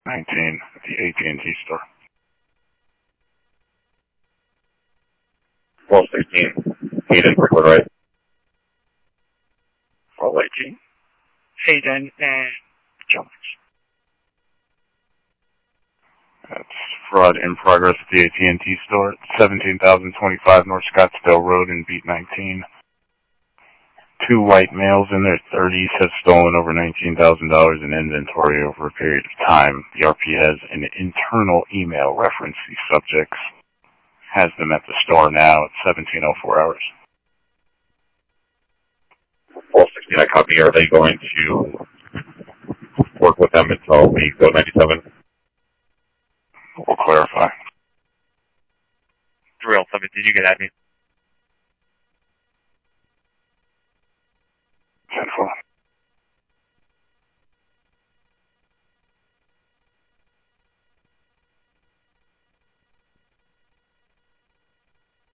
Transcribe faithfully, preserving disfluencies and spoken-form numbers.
nineteen at the A T and T store. twelve sixteen. Hayden, Brooklyn, right? twelve eighteen. Hayden and Jones. That's fraud in progress at the A T and T store. seventeen thousand twenty-five North Scottsdale Road in Beat nineteen. Two white males in their thirties have stolen over nineteen thousand dollars in inventory over a period of time. The R P has an internal email reference these subjects. Has them at the store now at seventeen oh four hours. twelve sixteen, I copy. Are they going to work with them until we go ninety-seven? We'll clarify. three oh seven, did you get at me? ten four.